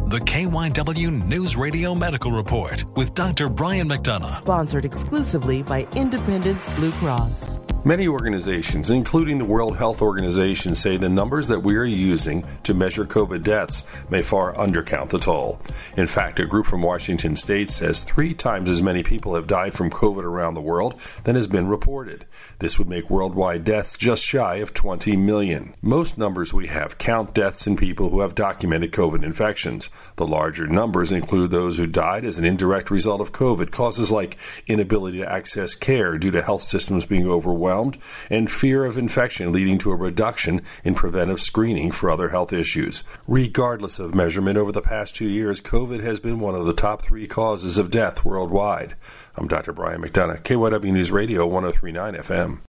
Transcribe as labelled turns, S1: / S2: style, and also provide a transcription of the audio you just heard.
S1: The KYW News Radio Medical Report with Dr. Brian McDonough.
S2: Sponsored exclusively by Independence Blue Cross.
S3: Many organizations, including the World Health Organization, say the numbers that we are using to measure COVID deaths may far undercount the toll. In fact, a group from Washington State says 3 times as many people have died from COVID around the world than has been reported. This would make worldwide deaths just shy of 20 million. Most numbers we have count deaths in people who have documented COVID infections. The larger numbers include those who died as an indirect result of COVID, causes like inability to access care due to health systems being overwhelmed, and fear of infection leading to a reduction in preventive screening for other health issues. Regardless of measurement, over the past 2 years, COVID has been one of the top 3 causes of death worldwide. I'm Dr. Brian McDonough, KYW News Radio 103.9 FM.